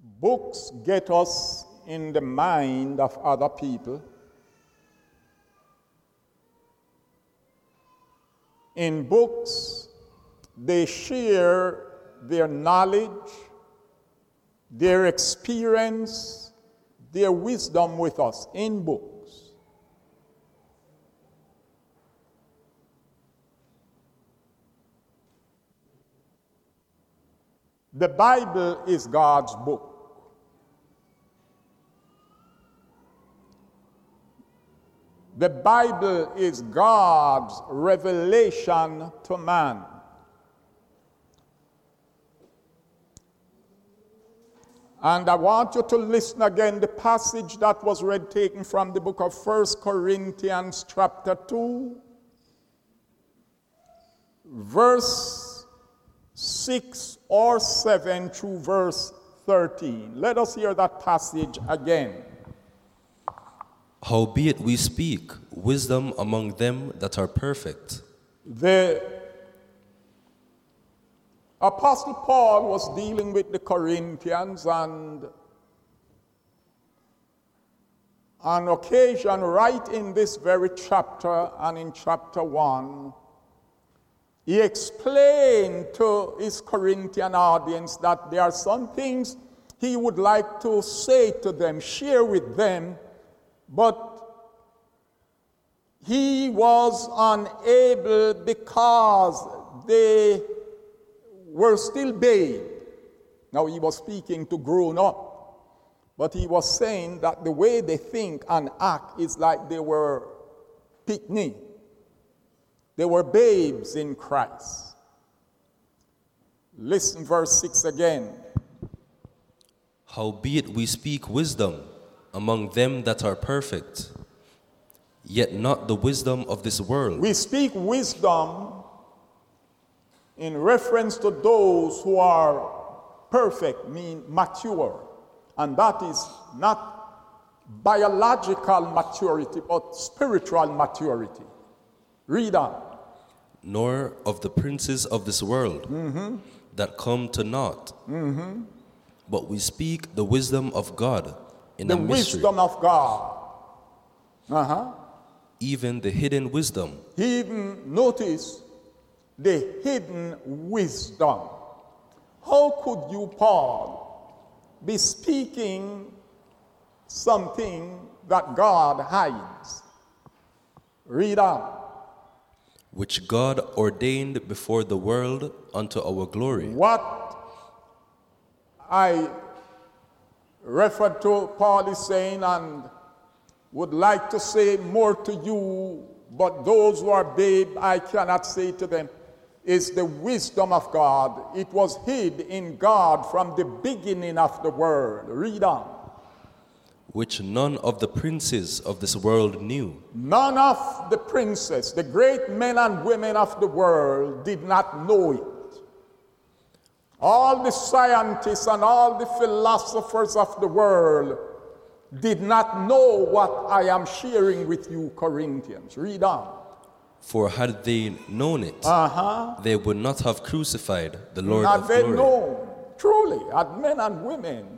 Books get us in the mind of other people. In books, they share their knowledge, their experience, their wisdom with us in books. The Bible is God's book. The Bible is God's revelation to man. And I want you to listen again, the passage that was read taken from the book of 1 Corinthians chapter 2, verse 6 or 7 through verse 13. Let us hear that passage again. Howbeit we speak wisdom among them that are perfect. The Apostle Paul was dealing with the Corinthians, and on occasion, right in this very chapter and in chapter 1, he explained to his Corinthian audience that there are some things he would like to say to them, share with them, but he was unable because they were still babes. Now he was speaking to grown up, but he was saying that the way they think and act is like they were picnic. They were babes in Christ. Listen, verse 6 again. Howbeit we speak wisdom among them that are perfect, yet not the wisdom of this world. We speak wisdom in reference to those who are perfect, mean mature. And that is not biological maturity, but spiritual maturity. Read on. Nor of the princes of this world that come to naught. But we speak the wisdom of God in a mystery. The wisdom of God. Even the hidden wisdom. Even notice the hidden wisdom. How could you, Paul, be speaking something that God hides? Read on. Which God ordained before the world unto our glory. What I referred to, Paul is saying, and would like to say more to you, but those who are babe, I cannot say to them, is the wisdom of God. It was hid in God from the beginning of the world. Read on. Which none of the princes of this world knew. None of the princes, the great men and women of the world, did not know it. All the scientists and all the philosophers of the world did not know what I am sharing with you, Corinthians. Read on. For had they known it, they would not have crucified the Lord Had of they glory. known, truly, had men and women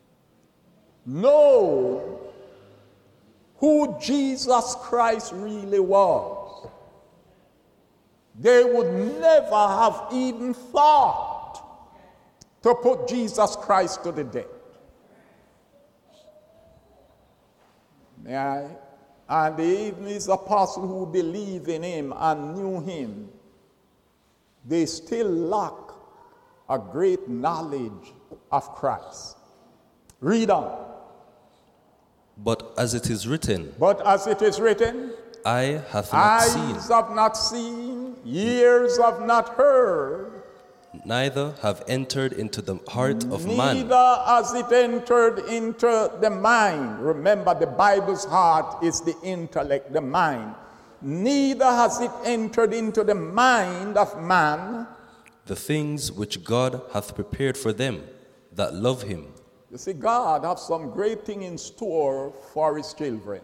know who Jesus Christ really was, they would never have even thought to put Jesus Christ to the death. Yeah. And even his apostles who believed in him and knew him, they still lack a great knowledge of Christ. Read on. But as it is written, eye hath not seen, eyes have not seen, ears have not heard, neither have entered into the heart of man. Neither has it entered into the mind. Remember, the Bible's heart is the intellect, the mind. Neither has it entered into the mind of man the things which God hath prepared for them that love him. You see, God has some great thing in store for his children.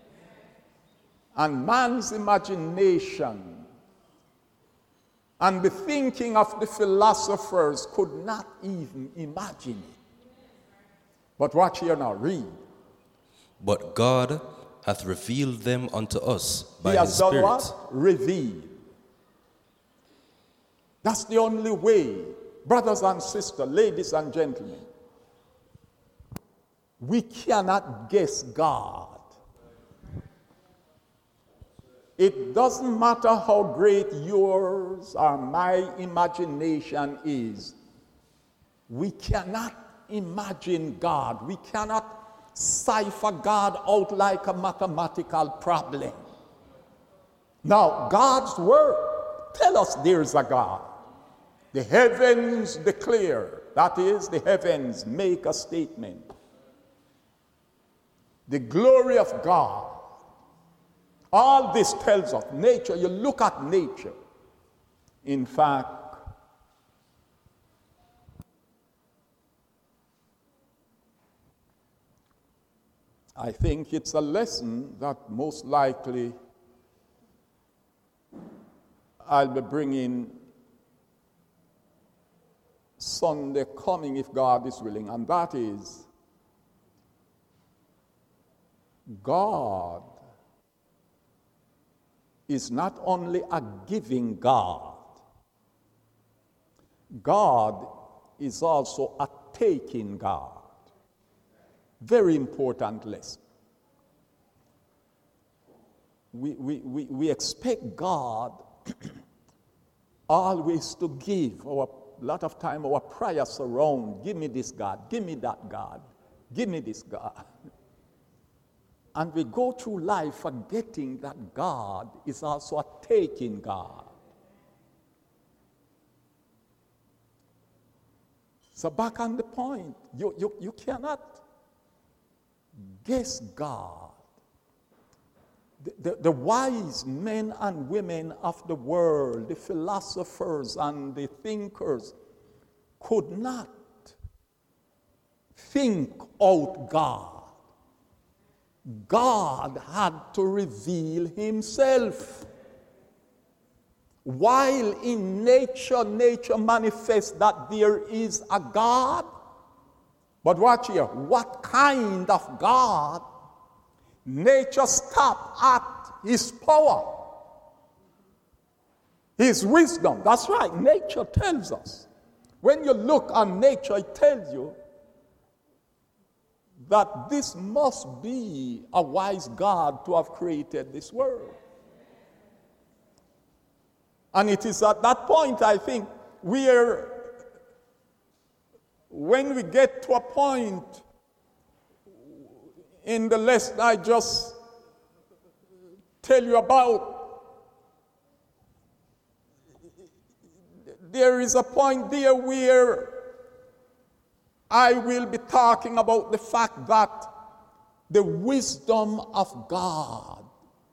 And man's imagination and the thinking of the philosophers could not even imagine it. But watch here now, read. But God hath revealed them unto us by He his has done Spirit. what? Revealed. That's the only way, brothers and sisters, ladies and gentlemen. We cannot guess God. It doesn't matter how great yours or my imagination is. We cannot imagine God. We cannot cipher God out like a mathematical problem. Now, God's word tells us there's a God. The heavens declare, that is, the heavens make a statement. The glory of God. All this tells us nature. You look at nature. In fact, I think it's a lesson that most likely I'll be bringing Sunday coming if God is willing, and that is God is not only a giving God, God is also a taking God. Very important lesson. We expect God always to give. A lot of time our prayers surround, give me this God, give me that God, give me this God. And we go through life forgetting that God is also a taking God. So back on the point, you cannot guess God. The wise men and women of the world, the philosophers and the thinkers, could not think out God. God had to reveal himself. While in nature manifests that there is a God. But watch here, what kind of God? Nature stopped at his power, his wisdom. That's right, nature tells us. When you look on nature, it tells you that this must be a wise God to have created this world. And it is at that point, I think, when we get to a point in the lesson I just tell you about, there is a point there where I will be talking about the fact that the wisdom of God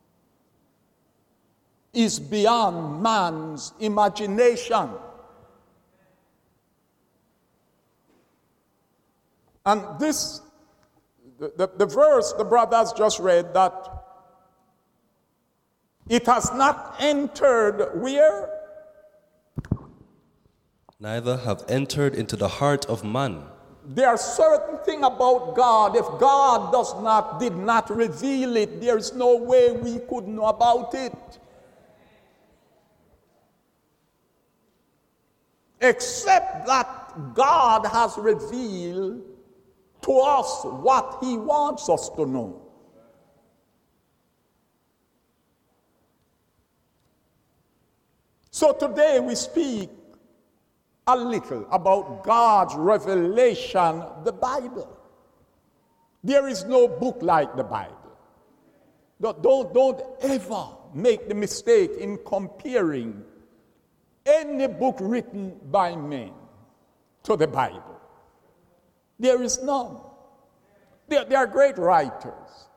is beyond man's imagination. And this, the verse the brothers just read, that it has not entered where? Neither have entered into the heart of man. There are certain things about God. If God did not reveal it, there is no way we could know about it. Except that God has revealed to us what he wants us to know. So today we speak a little about God's revelation, the Bible. There is no book like the Bible. Don't ever make the mistake in comparing any book written by men to the Bible. There is none. They are great writers.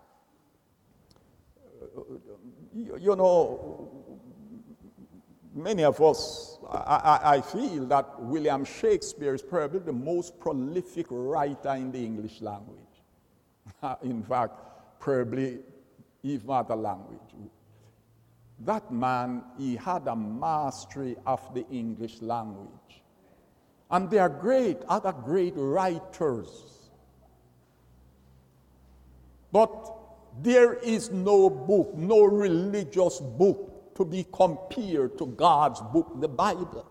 You know, many of us, I feel that William Shakespeare is probably the most prolific writer in the English language. In fact, probably even other language. That man, he had a mastery of the English language. And there are other great writers But there is no book, no religious book to be compared to God's book, the Bible.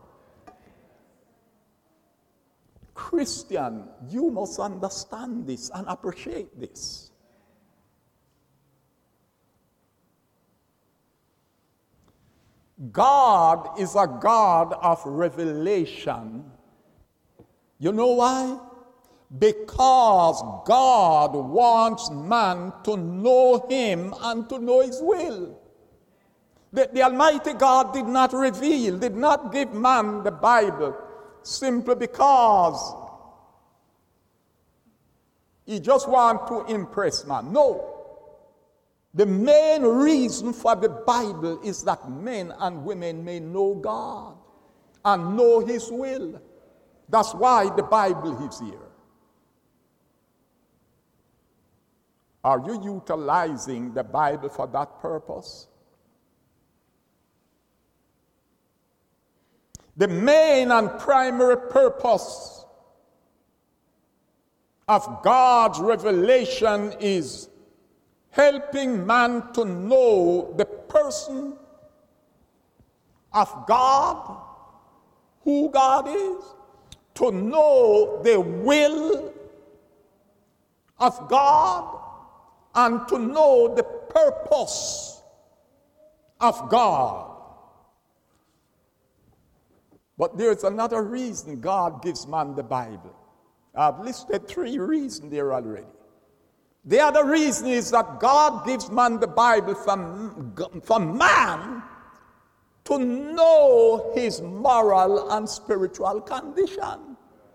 Christian, you must understand this and appreciate this. God is a God of revelation. You know why? Because God wants man to know him and to know his will. The Almighty God did not reveal, did not give man the Bible simply because he just wants to impress man. No. The main reason for the Bible is that men and women may know God and know his will. That's why the Bible is here. Are you utilizing the Bible for that purpose? The main and primary purpose of God's revelation is helping man to know the person of God, who God is, to know the will of God, and to know the purpose of God. But there's another reason God gives man the Bible. I've listed 3 reasons there already. The other reason is that God gives man the Bible for man to know his moral and spiritual condition.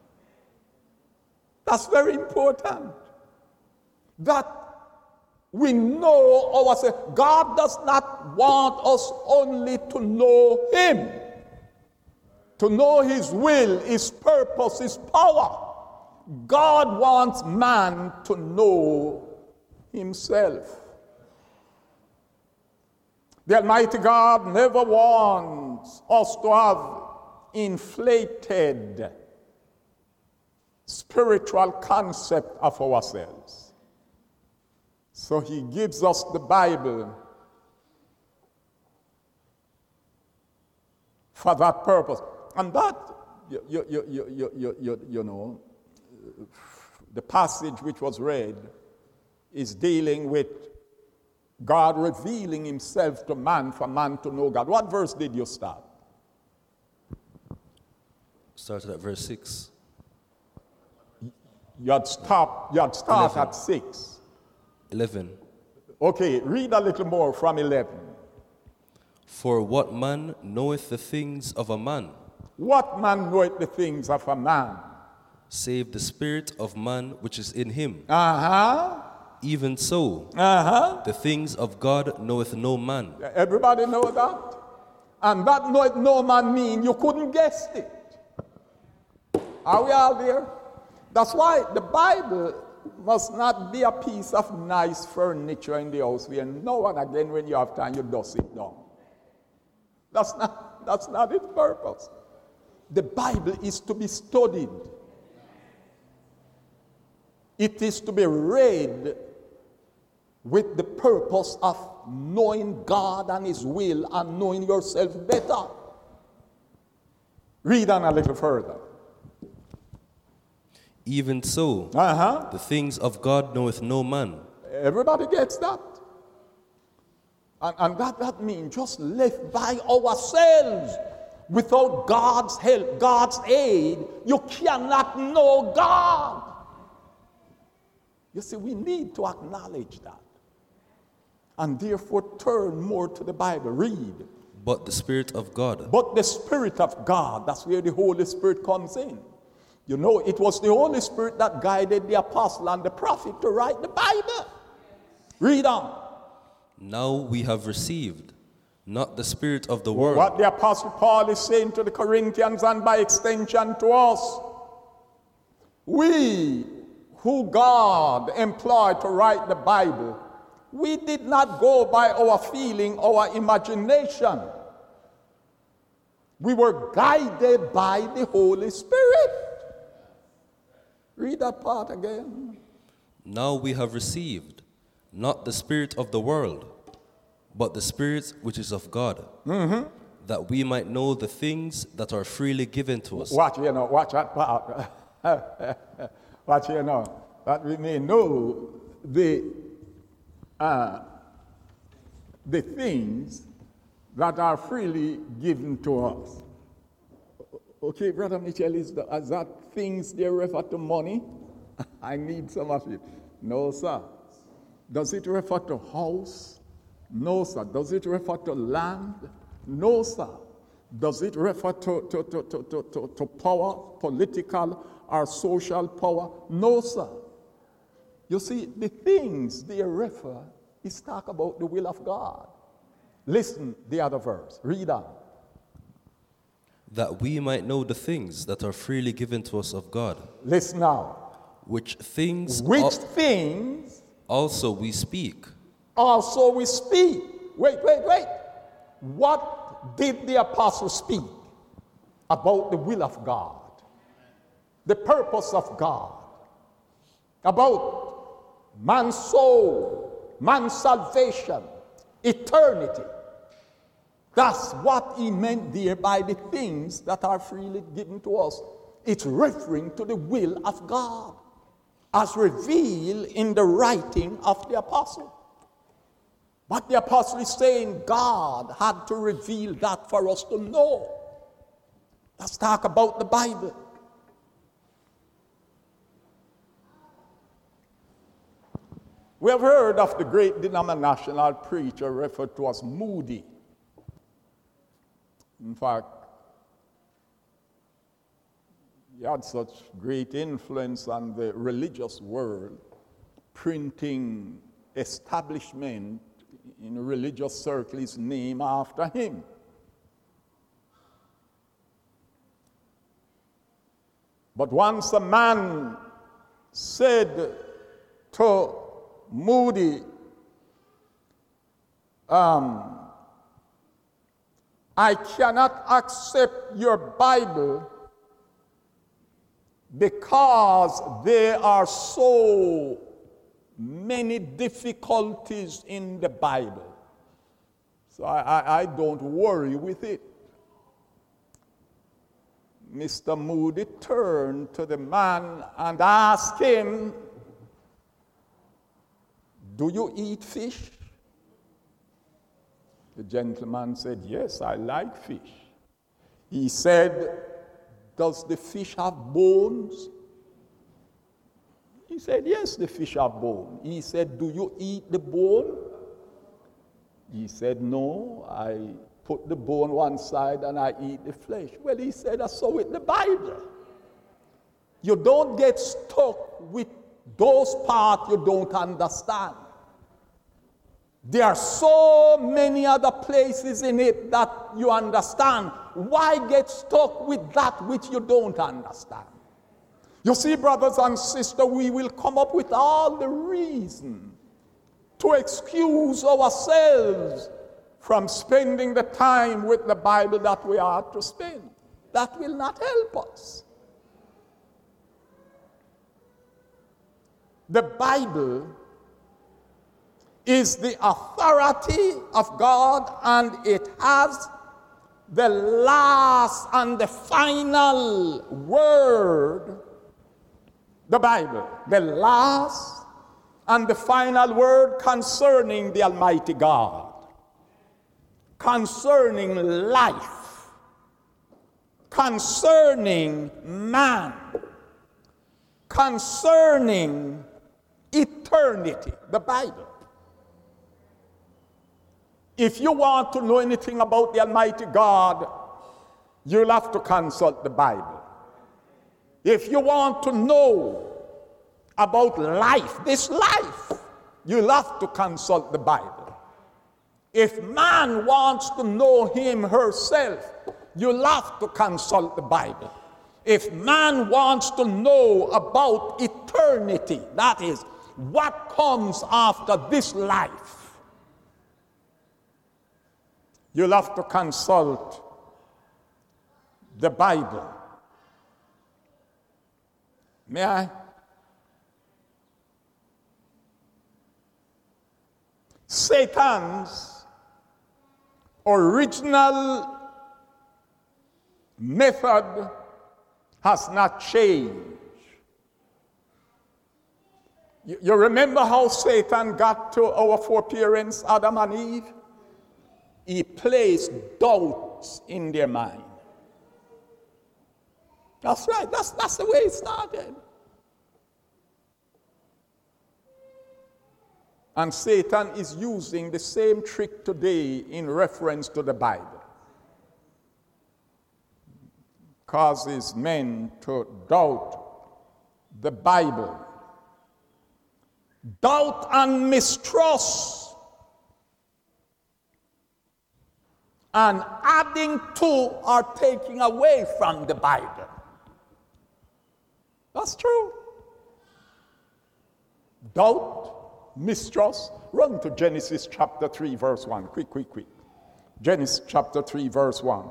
That's very important. That we know ourselves. God does not want us only to know him, to know his will, his purpose, his power. God wants man to know himself. The Almighty God never wants us to have inflated spiritual concept of ourselves. So he gives us the Bible for that purpose. And that, you know, the passage which was read is dealing with God revealing himself to man for man to know God. What verse did you start? Started at verse 6. You'd start 11. at 6. 11. Okay, read a little more from 11. For what man knoweth the things of a man? What man knoweth the things of a man? Save the spirit of man which is in him. Even so, The things of God knoweth no man. Everybody know that? And that knoweth no man mean you couldn't guess it. Are we all there? That's why the Bible must not be a piece of nice furniture in the house where now and again when you have time you dust it down. That's not its purpose. The Bible is to be studied. It is to be read with the purpose of knowing God and his will and knowing yourself better. Read on a little further. Even so, the things of God knoweth no man. Everybody gets that. And that means just left by ourselves. Without God's help, God's aid, you cannot know God. You see, we need to acknowledge that. And therefore turn more to the Bible. Read. But the Spirit of God. But the Spirit of God, that's where the Holy Spirit comes in. You know, it was the Holy Spirit that guided the apostle and the prophet to write the Bible. Read on. Now we have received not the spirit of the world. What the apostle Paul is saying to the Corinthians and by extension to us. We, who God employed to write the Bible, we did not go by our feeling, our imagination. We were guided by the Holy Spirit. Read that part again. Now we have received not the spirit of the world, but the Spirit which is of God, that we might know the things that are freely given to us. Watch that part. That we may know the things that are freely given to us. Okay, Brother Mitchell, is that things they refer to money? I need some of it. No, sir. Does it refer to house? No, sir. Does it refer to land? No, sir. Does it refer to power, political or social power? No, sir. You see, the things they refer is talk about the will of God. Listen, the other verse. Read on. That we might know the things that are freely given to us of God. Listen now. Which things also we speak. Also we speak. Wait. What did the apostle speak about the will of God? The purpose of God? About man's soul, man's salvation, eternity. That's what he meant there by the things that are freely given to us. It's referring to the will of God as revealed in the writing of the apostle. But the apostle is saying God had to reveal that for us to know. Let's talk about the Bible. We have heard of the great denominational preacher referred to as Moody. In fact, he had such great influence on the religious world, printing establishment in a religious circles named after him. But once a man said to Moody, I cannot accept your Bible because there are so many difficulties in the Bible. So I don't worry with it. Mr. Moody turned to the man and asked him, do you eat fish? The gentleman said, yes, I like fish. He said, does the fish have bones? He said, yes, the fish have bone. He said, do you eat the bone? He said, no, I put the bone one side and I eat the flesh. Well, he said, that's so with the Bible. You don't get stuck with those parts you don't understand. There are so many other places in it that you understand. Why get stuck with that which you don't understand? You see, brothers and sisters, we will come up with all the reason to excuse ourselves from spending the time with the Bible that we are to spend. That will not help us. The Bible is the authority of God, and it has the last and the final word. The Bible, the last and the final word concerning the Almighty God, concerning life, concerning man, concerning eternity, the Bible. If you want to know anything about the Almighty God, you'll have to consult the Bible. If you want to know about life, this life, you'll have to consult the Bible. If man wants to know him herself, you'll have to consult the Bible. If man wants to know about eternity, that is, what comes after this life, you'll have to consult the Bible. May I? Satan's original method has not changed. You remember how Satan got to our foreparents, Adam and Eve? He placed doubts in their mind. That's right. That's the way it started. And Satan is using the same trick today in reference to the Bible. Causes men to doubt the Bible. Doubt and mistrust. And adding to or taking away from the Bible. That's true. Doubt, mistrust. Run to Genesis chapter 3, verse 1. Quick. Genesis chapter 3, verse 1.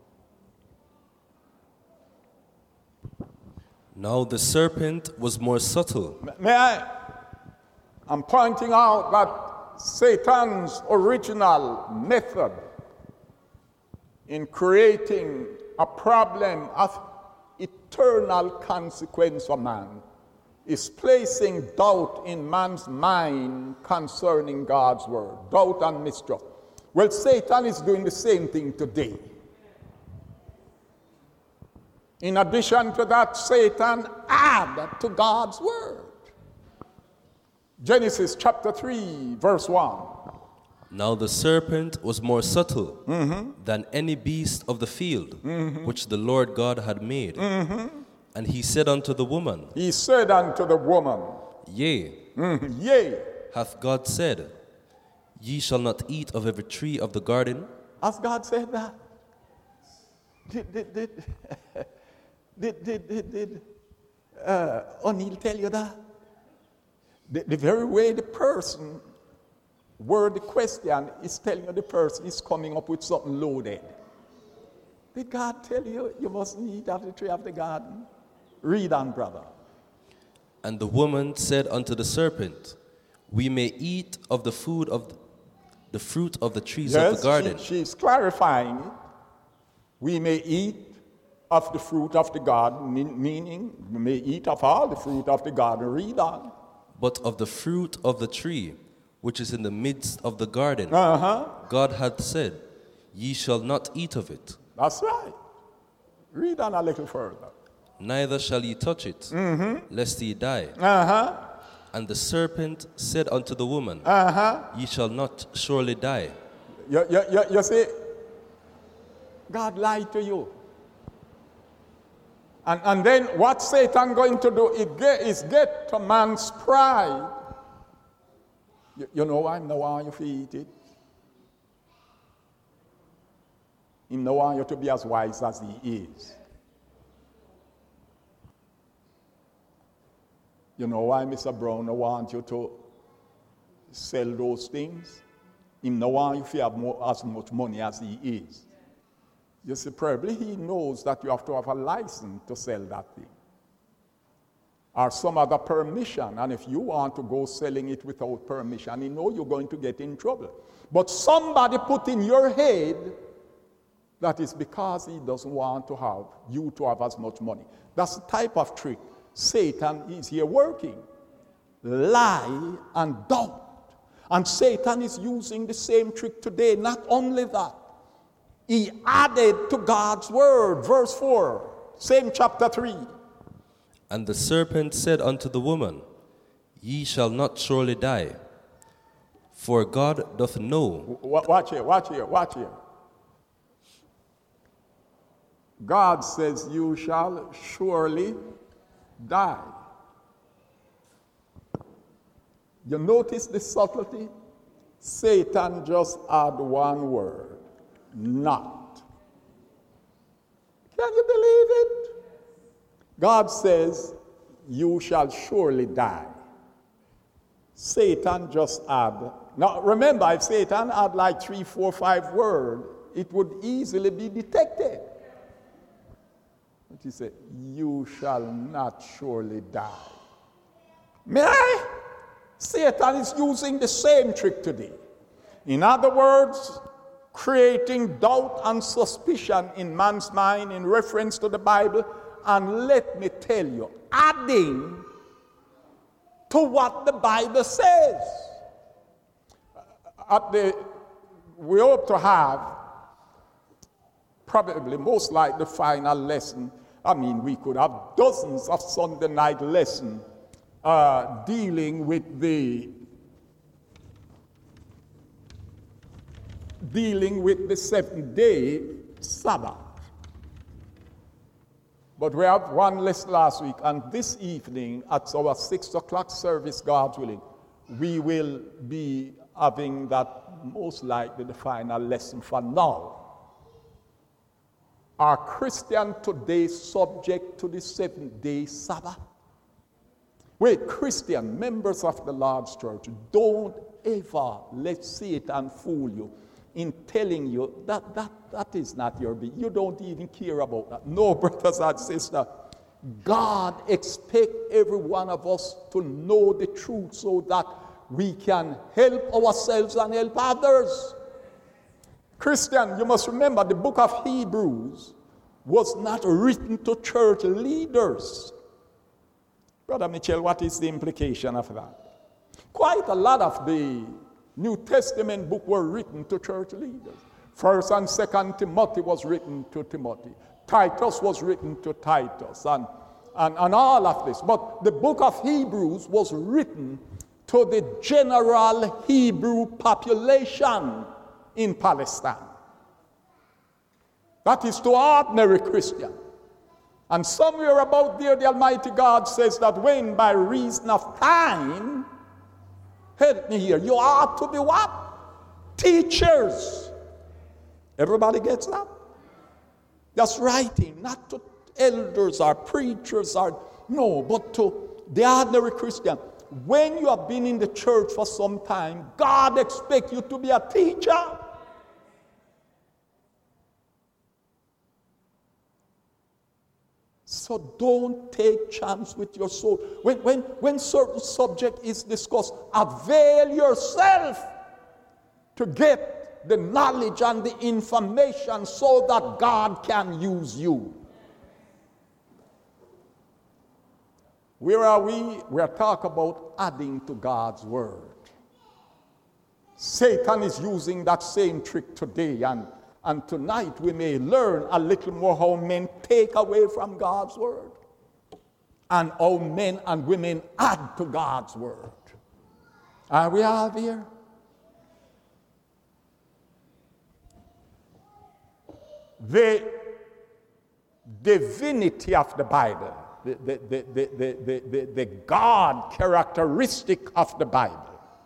Now the serpent was more subtle. I'm pointing out that Satan's original method in creating a problem of eternal consequence for man is placing doubt in man's mind concerning God's word. Doubt and mistrust. Well, Satan is doing the same thing today. In addition to that, Satan added to God's word. Genesis chapter 3, verse 1. Now the serpent was more subtle than any beast of the field which the Lord God had made. And he said unto the woman, Yea, hath God said, Ye shall not eat of every tree of the garden? Has God said that? Did O'Neill tell you that? The very way the person word the question is telling you the person is coming up with something loaded. Did God tell you you mustn't eat of the tree of the garden? Read on, brother. And the woman said unto the serpent, We may eat of the fruit of the trees of the garden. She's clarifying it. We may eat of the fruit of the garden, meaning we may eat of all the fruit of the garden. Read on. But of the fruit of the tree which is in the midst of the garden, God hath said, Ye shall not eat of it. That's right. Read on a little further. Neither shall ye touch it, lest ye die. And the serpent said unto the woman, Ye shall not surely die. You see, God lied to you. And then what Satan going to do is get to man's pride. You know I know how you eat it. He know you to be as wise as he is. You know why Mr. Brown want you to sell those things? He know why you have as much money as he is. You see, probably he knows that you have to have a license to sell that thing. Or some other permission. And if you want to go selling it without permission, he knows you're going to get in trouble. But somebody put in your head that is because he doesn't want to have you to have as much money. That's the type of trick Satan is here working. Lie and doubt. And Satan is using the same trick today. Not only that, he added to God's word. Verse 4, same chapter 3. And the serpent said unto the woman, Ye shall not surely die, for God doth know. Watch here. God says, You shall surely die. You notice the subtlety? Satan just add one word. Not. Can you believe it? God says, You shall surely die. Satan just add. Now remember, if Satan had like 3, 4, 5 words, it would easily be detected. But he said, You shall not surely die. May I? Satan is using the same trick today. In other words, creating doubt and suspicion in man's mind in reference to the Bible, and let me tell you, adding to what the Bible says. We hope to have probably most like the final lesson. I mean, we could have dozens of Sunday night lessons dealing with the 7th-day Sabbath. But we have one lesson last week, and this evening at our 6 o'clock service, God willing, we will be having that most likely the final lesson for now. Are Christians today subject to the 7th-day Sabbath? Wait, Christian, members of the Lord's church, don't ever let Satan fool you in telling you that is not your business. You don't even care about that. No, brothers and sisters. God expects every one of us to know the truth so that we can help ourselves and help others. Christian, you must remember the book of Hebrews was not written to church leaders. Brother Mitchell, what is the implication of that? Quite a lot of the New Testament book were written to church leaders. 1st and 2nd Timothy was written to Timothy. Titus was written to Titus, and all of this. But the book of Hebrews was written to the general Hebrew population in Palestine. That is to ordinary Christians. And somewhere about there, the Almighty God says that when by reason of time, help me here, you ought to be what? Teachers. Everybody gets that? That's writing, not to elders or preachers or, no, but to the ordinary Christian. When you have been in the church for some time, God expects you to be a teacher. So don't take chance with your soul. When certain subject is discussed, avail yourself to get the knowledge and the information so that God can use you. Where are we? We are talking about adding to God's word. Satan is using that same trick today, and tonight we may learn a little more how men take away from God's word and how men and women add to God's word. Are we all here? The divinity of the Bible, the God characteristic of the Bible,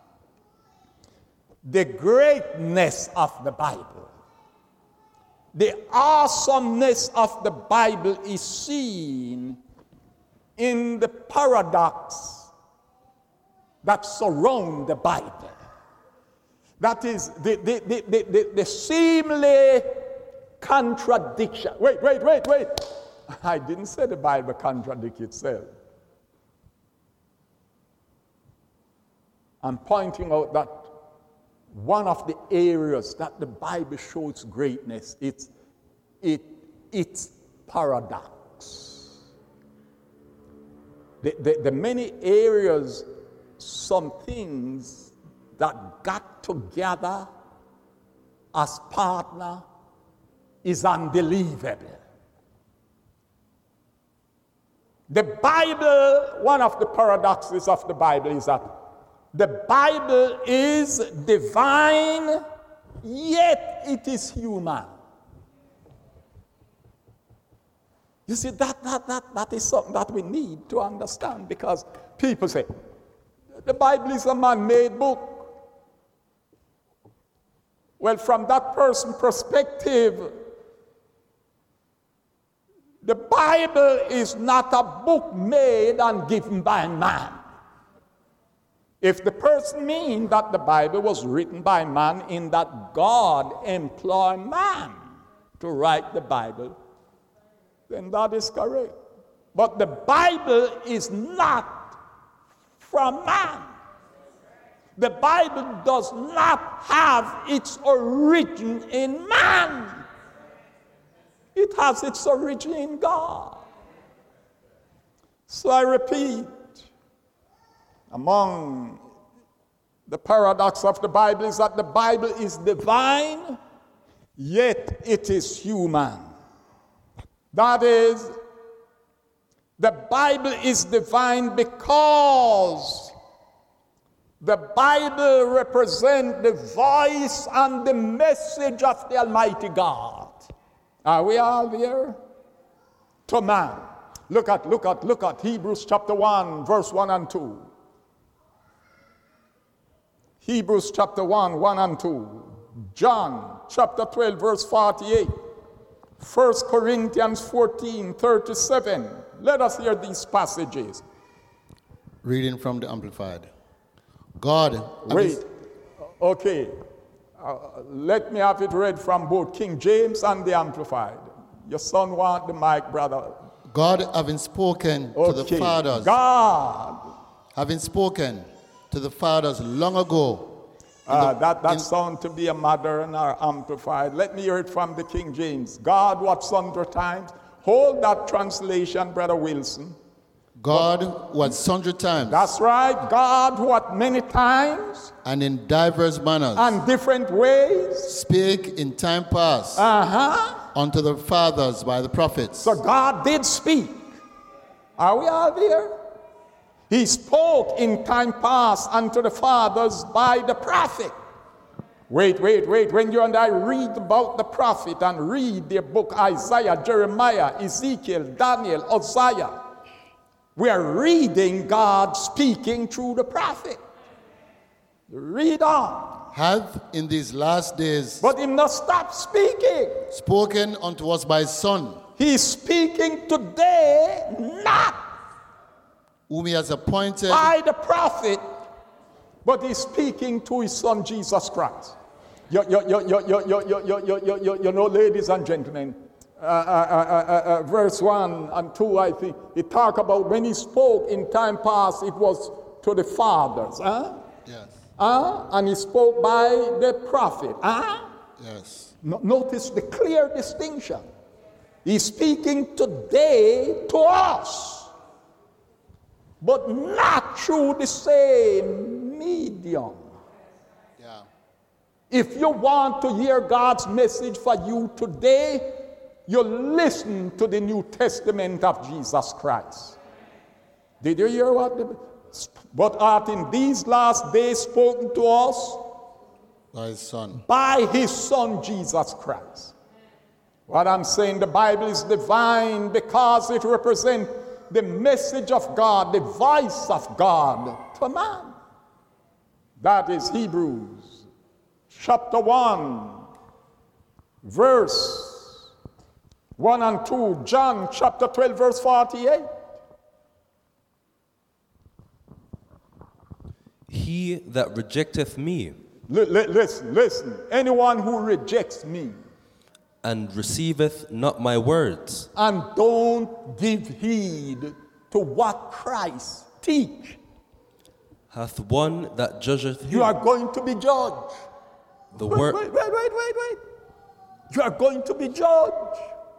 the greatness of the Bible, the awesomeness of the Bible is seen in the paradox that surround the Bible. That is the seemly contradiction. Wait. I didn't say the Bible contradicts itself. I'm pointing out that one of the areas that the Bible shows greatness, it's paradox. The many areas, some things that got together as partner is unbelievable. The Bible, one of the paradoxes of the Bible is that the Bible is divine, yet it is human. You see, that is something that we need to understand, because people say, the Bible is a man-made book. Well, from that person's perspective, the Bible is not a book made and given by man. If the person means that the Bible was written by man in that God employed man to write the Bible, then that is correct. But the Bible is not from man. The Bible does not have its origin in man. It has its origin in God. So I repeat, among the paradox of the Bible is that the Bible is divine, yet it is human. That is, the Bible is divine because the Bible represents the voice and the message of the Almighty God. Are we all there? To man. Look at Hebrews chapter 1, verse 1 and 2. Hebrews chapter 1, 1 and 2. John chapter 12, verse 48. 1 Corinthians 14, 37. Let us hear these passages. Reading from the Amplified. God. Wait. Okay. Let me have it read from both King James and the Amplified. Your son wants the mic, brother. God having spoken to the fathers. God. Having spoken to the fathers long ago. That sounds to be a modern or amplified. Let me hear it from the King James. God, what sundry times? Hold that translation, Brother Wilson. God, what sundry times. That's right. God, what many times. And in diverse manners. And different ways. Spake in time past. Unto the fathers by the prophets. So God did speak. Are we all there? He spoke in time past unto the fathers by the prophet. Wait. When you and I read about the prophet and read their book Isaiah, Jeremiah, Ezekiel, Daniel, Hosea, we are reading God speaking through the prophet. Read on. Have in these last days. But he must stop speaking. Spoken unto us by his Son. He's speaking today, not whom he has appointed by the prophet, but he's speaking to his Son Jesus Christ. You know, ladies and gentlemen, verse 1 and 2, I think, it talk about when he spoke in time past, it was to the fathers. Yes. And he spoke by the prophet. Yes. Notice the clear distinction. He's speaking today to us, but not through the same medium. Yeah. If you want to hear God's message for you today, you listen to the New Testament of Jesus Christ. Did you hear what? But art in these last days spoken to us by his Son. By his Son Jesus Christ. What I'm saying, the Bible is divine because it represents the message of God, the voice of God to man. That is Hebrews chapter 1, verse 1 and 2. John chapter 12, verse 48. He that rejecteth me. Listen. Anyone who rejects me. And receiveth not my words. And don't give heed to what Christ teach. Hath one that judgeth him. You are going to be judged. The word. Wait. You are going to be judged.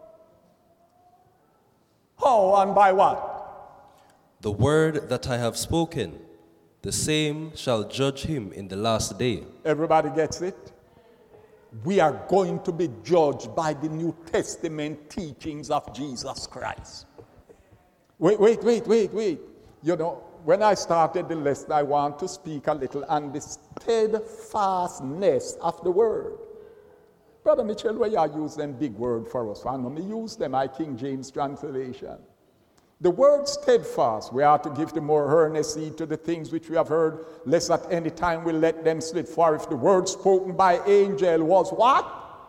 How and by what? The word that I have spoken, the same shall judge him in the last day. Everybody gets it? We are going to be judged by the New Testament teachings of Jesus Christ. Wait. You know, when I started the lesson, I want to speak a little on the steadfastness of the word. Brother Mitchell, where you use them big word for us? I know me use them, my King James translation. The word steadfast, we are to give the more earnest heed to the things which we have heard, lest at any time we let them slip. For if the word spoken by angel was what?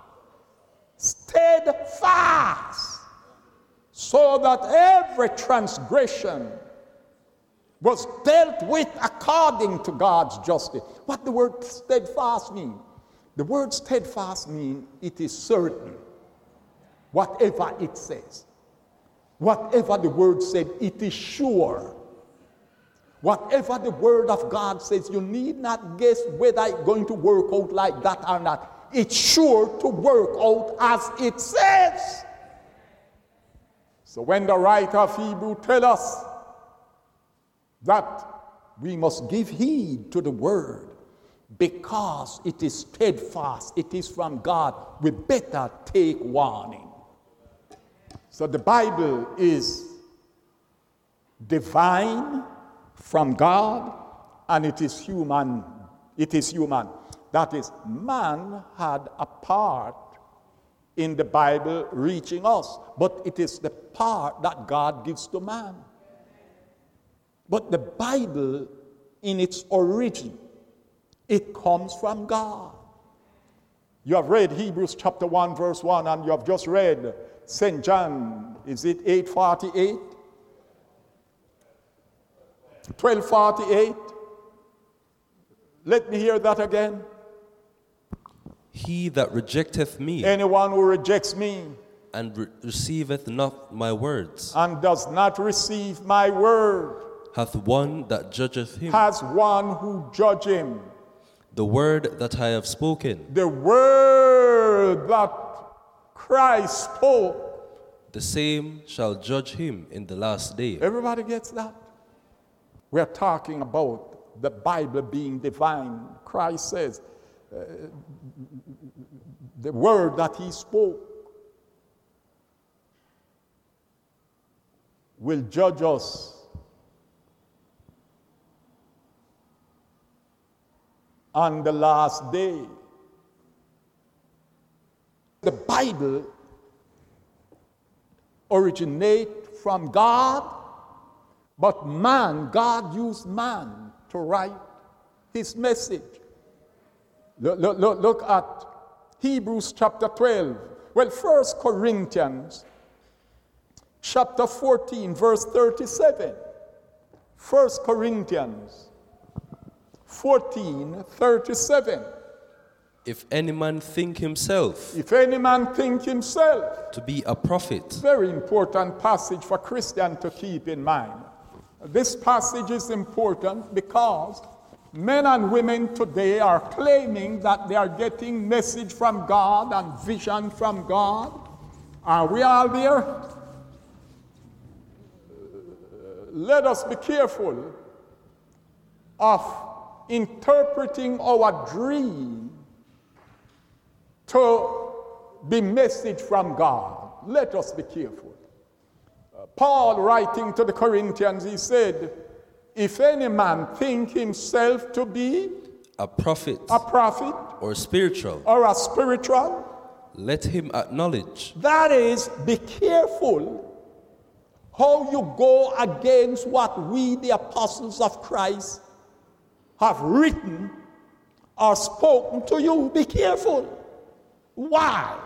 Steadfast. So that every transgression was dealt with according to God's justice. What the word steadfast mean? The word steadfast mean it is certain. Whatever it says. Whatever the word said, it is sure. Whatever the word of God says, you need not guess whether it's going to work out like that or not. It's sure to work out as it says. So when the writer of Hebrews tells us that we must give heed to the word because it is steadfast, it is from God, we better take warning. So the Bible is divine from God, and it is human. It is human. That is, man had a part in the Bible reaching us, but it is the part that God gives to man. But the Bible, in its origin, it comes from God. You have read Hebrews chapter 1, verse 1, and you have just read St. John, is it 8:48? 12:48. Let me hear that again. He that rejecteth me, anyone who rejects me, and receiveth not my words, and does not receive my word, hath one that judgeth him. Has one who judge him. The word that I have spoken, the word that Christ spoke, the same shall judge him in the last day. Everybody gets that? We're talking about the Bible being divine. Christ says, the word that he spoke will judge us on the last day. The Bible originates from God, but God used man to write his message. Look at Hebrews chapter 12. Well, 1 Corinthians chapter 14, verse 37. 1 Corinthians 14:37. If any man think himself to be a prophet. Very important passage for Christians to keep in mind. This passage is important because men and women today are claiming that they are getting message from God and vision from God. Are we all there? Let us be careful of interpreting our dream to be message from God. Let us be careful. Paul, writing to the Corinthians, he said, if any man think himself to be a prophet or a spiritual, let him acknowledge. That is, be careful how you go against what we, the apostles of Christ, have written or spoken to you. Be careful. Why?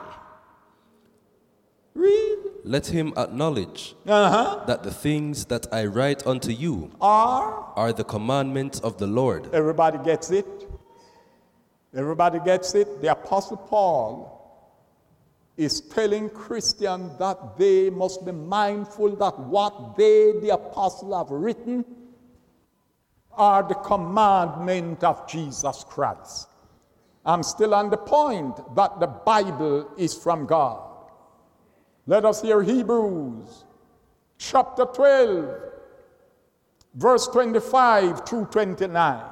Read. Let him acknowledge that the things that I write unto you are the commandments of the Lord. Everybody gets it? Everybody gets it? The Apostle Paul is telling Christians that they must be mindful that what they, the apostle, have written are the commandment of Jesus Christ. I'm still on the point that the Bible is from God. Let us hear Hebrews chapter 12, verse 25 through 29.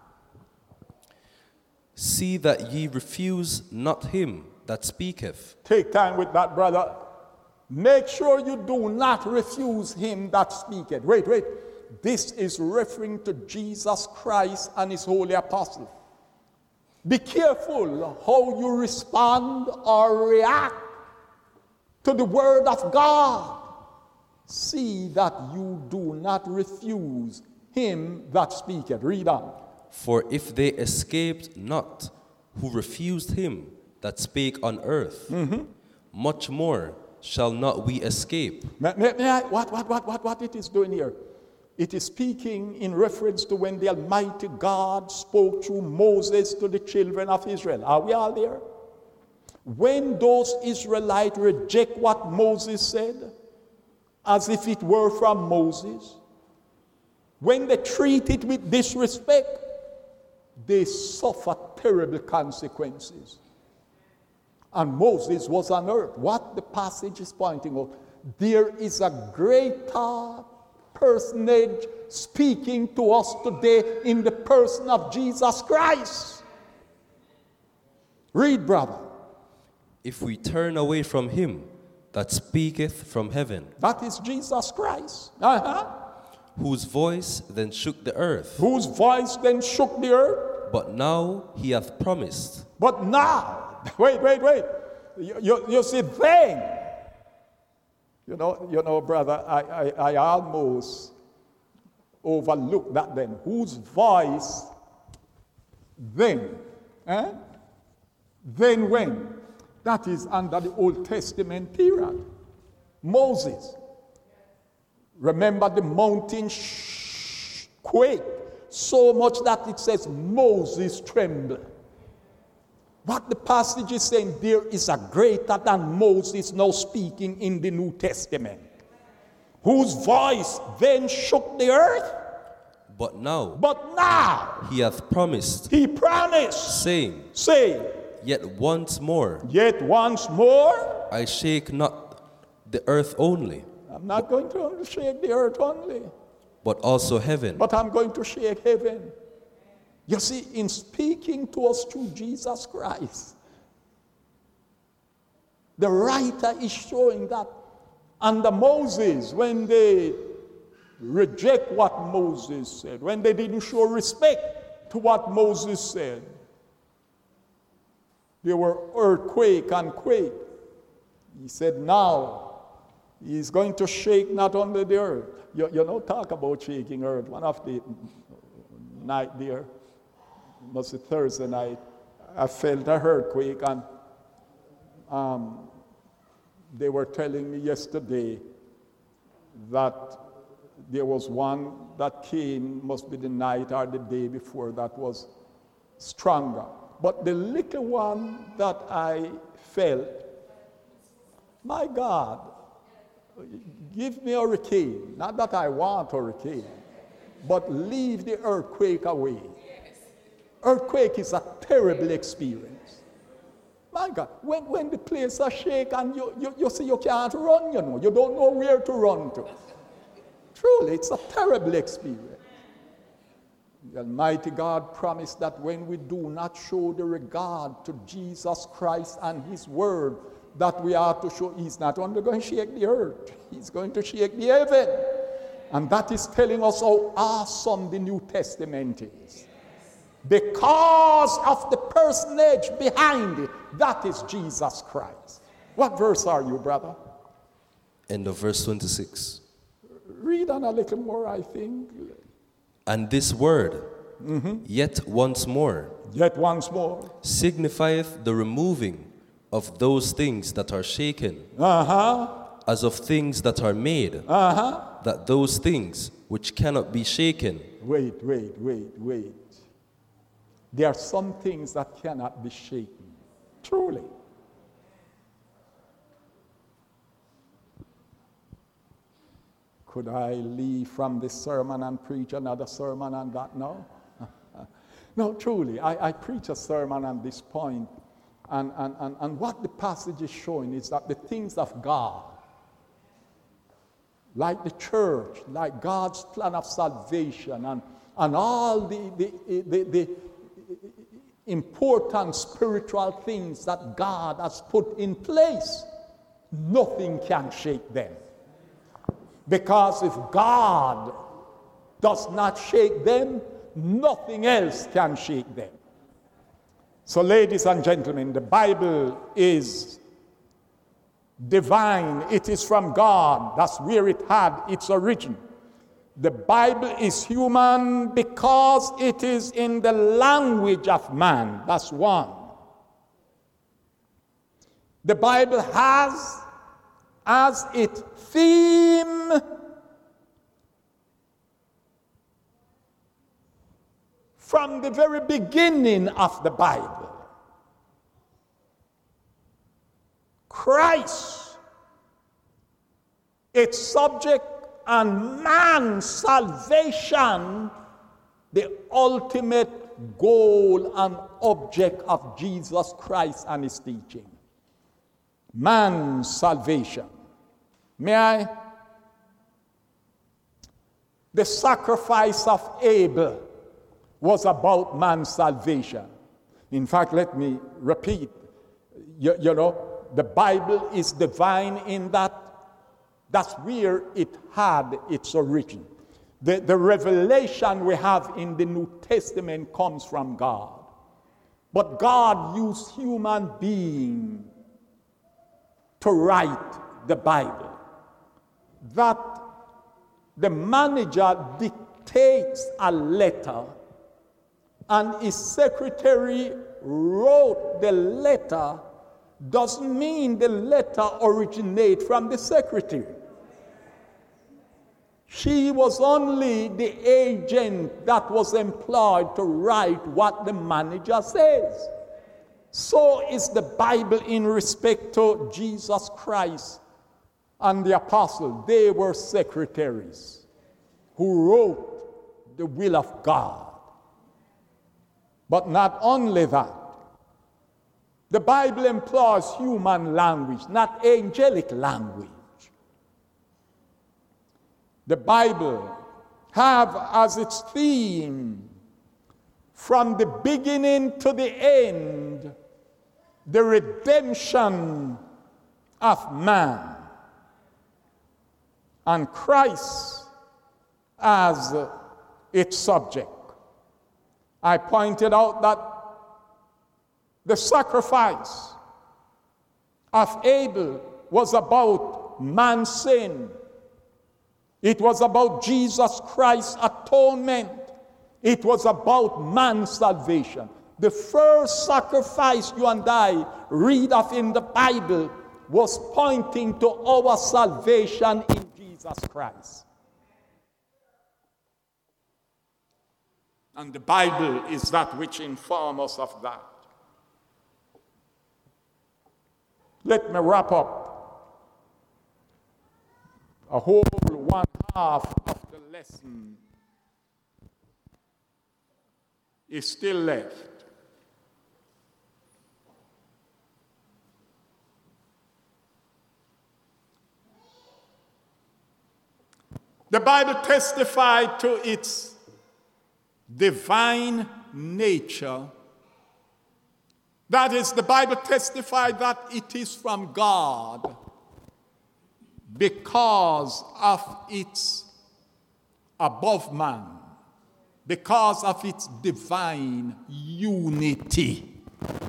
See that ye refuse not him that speaketh. Take time with that, brother. Make sure you do not refuse him that speaketh. Wait. This is referring to Jesus Christ and his holy apostle. Be careful how you respond or react to the word of God. See that you do not refuse him that speaketh. Read on. For if they escaped not who refused him that spake on earth, much more shall not we escape. What it is doing here? It is speaking in reference to when the Almighty God spoke through Moses to the children of Israel. Are we all there? When those Israelites reject what Moses said, as if it were from Moses, when they treat it with disrespect, they suffer terrible consequences. And Moses was on earth. What the passage is pointing out, there is a greater personage speaking to us today in the person of Jesus Christ. Read, brother. If we turn away from him that speaketh from heaven, That is Jesus Christ. whose voice then shook the earth, Whose voice then shook the earth. but now he hath promised. But now, wait. You see, then, you know, brother, I almost overlooked that then. Whose voice then? Then when? That is under the Old Testament period. Moses. Remember the mountain quake so much that it says Moses trembled. What the passage is saying, there is a greater than Moses now speaking in the New Testament, whose voice then shook the earth. But now he hath promised, saying, yet once more I I shake not the earth only, I'm not going to shake the earth only, but also heaven. but I'm going to shake heaven. You see, in speaking to us through Jesus Christ, the writer is showing that under Moses, when they reject what Moses said, when they didn't show respect to what Moses said, there were earthquake and quake. He said now he's going to shake not only the earth. You know, talk about shaking earth. One of the night there, it was a Thursday night, I felt a earthquake, and they were telling me yesterday that there was one that came, must be the night or the day before, that was stronger. But the little one that I felt, my God, give me a hurricane. Not that I want a hurricane, but leave the earthquake away. Earthquake is a terrible experience. My God, when the place is shaken, you see you can't run, you know. You don't know where to run to. Truly, it's a terrible experience. The Almighty God promised that when we do not show the regard to Jesus Christ and His Word that we are to show, He's not only going to shake the earth, He's going to shake the heaven. And that is telling us how awesome the New Testament is. Because of the personage behind it, that is Jesus Christ. What verse are you, brother? End of verse 26. Read on a little more, I think. And this word, yet once more, signifieth the removing of those things that are shaken, as of things that are made, that those things which cannot be shaken. Wait. There are some things that cannot be shaken. Truly. Could I leave from this sermon and preach another sermon on that now? No, truly. I preach a sermon on this point. And what the passage is showing is that the things of God, like the church, like God's plan of salvation, and all the important spiritual things that God has put in place, nothing can shake them. Because if God does not shake them, nothing else can shake them. So, ladies and gentlemen, the Bible is divine. It is from God. That's where it had its origin. The Bible is human because it is in the language of man. That's one. The Bible has as its theme from the very beginning of the Bible, Christ. Its subject and man's salvation the ultimate goal and object of Jesus Christ and his teaching. Man's salvation. May I? The sacrifice of Abel was about man's salvation. In fact, let me repeat. You know, the Bible is divine in that that's where it had its origin. The revelation we have in the New Testament comes from God. But God used human beings to write the Bible. That the manager dictates a letter and his secretary wrote the letter doesn't mean the letter originates from the secretary. She was only the agent that was employed to write what the manager says. So is the Bible in respect to Jesus Christ and the apostle. They were secretaries who wrote the will of God. But not only that, the Bible employs human language, not angelic language. The Bible have as its theme, from the beginning to the end, the redemption of man, and Christ as its subject. I pointed out that the sacrifice of Abel was about man's sin. It was about Jesus Christ's atonement. It was about man's salvation. The first sacrifice you and I read of in the Bible was pointing to our salvation in Jesus Christ. And the Bible is that which informs us of that. Let me wrap up. A whole one half of the lesson is still left. The Bible testified to its divine nature. That is, the Bible testified that it is from God because of its above man, because of its divine unity.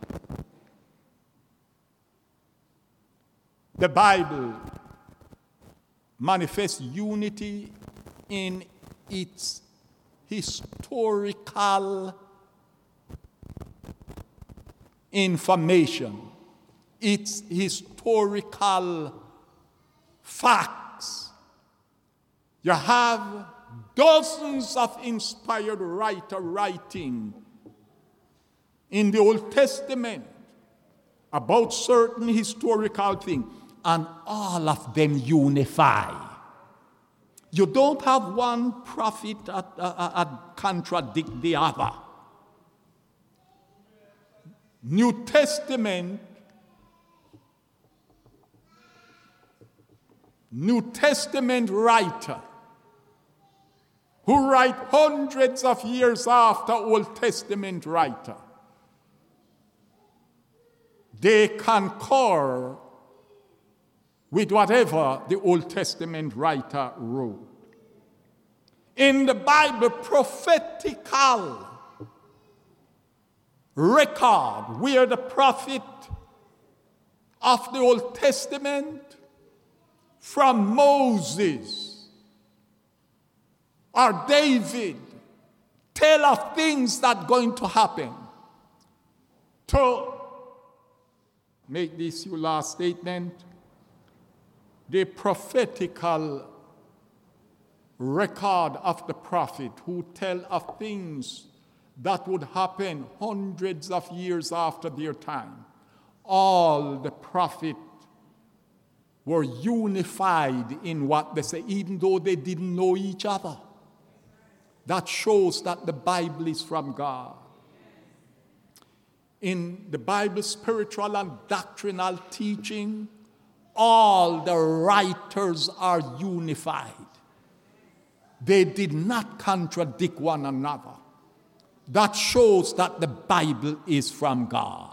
The Bible manifests unity in its historical information, its historical facts. You have dozens of inspired writers writing in the Old Testament about certain historical things, and all of them unify. You don't have one prophet contradict the other. New Testament writer who write hundreds of years after Old Testament writer, they concur with whatever the Old Testament writer wrote. In the Bible, prophetical record where the prophet of the Old Testament from Moses or David tell of things that are going to happen. To make this your last statement, the prophetical record of the prophet who tell of things that would happen hundreds of years after their time. All the prophet were unified in what they say, even though they didn't know each other. That shows that the Bible is from God. In the Bible's spiritual and doctrinal teaching, all the writers are unified. They did not contradict one another. That shows that the Bible is from God.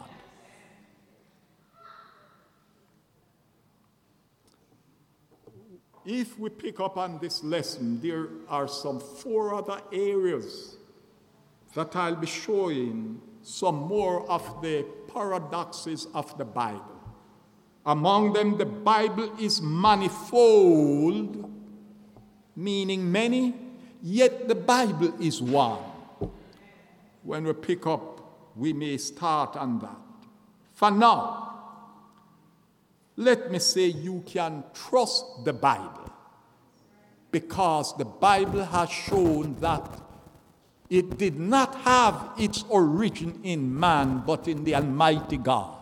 If we pick up on this lesson, there are some 4 other areas that I'll be showing some more of the paradoxes of the Bible. Among them, the Bible is manifold, meaning many, yet the Bible is one. When we pick up, we may start on that. For now, let me say you can trust the Bible, because the Bible has shown that it did not have its origin in man, but in the Almighty God.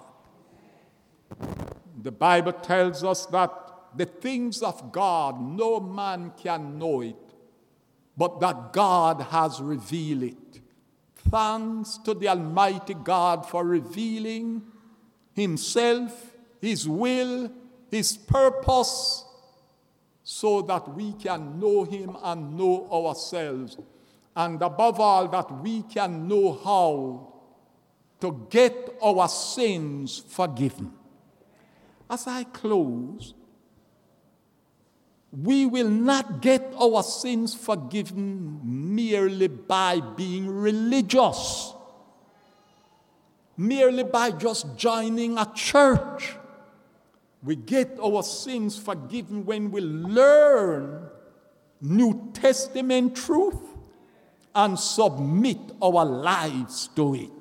The Bible tells us that the things of God, no man can know it, but that God has revealed it. Thanks to the Almighty God for revealing himself, his will, his purpose, so that we can know him and know ourselves. And above all, that we can know how to get our sins forgiven. As I close, we will not get our sins forgiven merely by being religious, merely by just joining a church. We get our sins forgiven when we learn New Testament truth and submit our lives to it.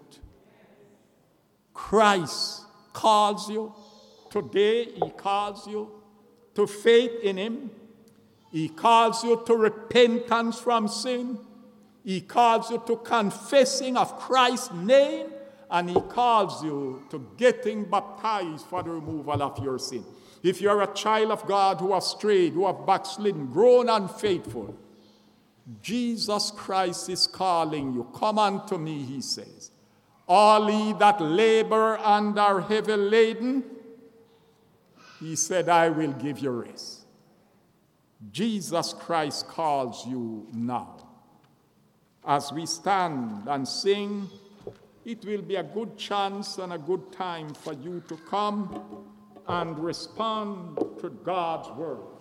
Christ calls you. Today, he calls you to faith in him. He calls you to repentance from sin. He calls you to confessing of Christ's name. And he calls you to getting baptized for the removal of your sin. If you're a child of God who have strayed, who have backslidden, grown unfaithful, Jesus Christ is calling you. Come unto me, he says. All ye that labor and are heavy laden, he said, I will give you rest. Jesus Christ calls you now. As we stand and sing, it will be a good chance and a good time for you to come and respond to God's word.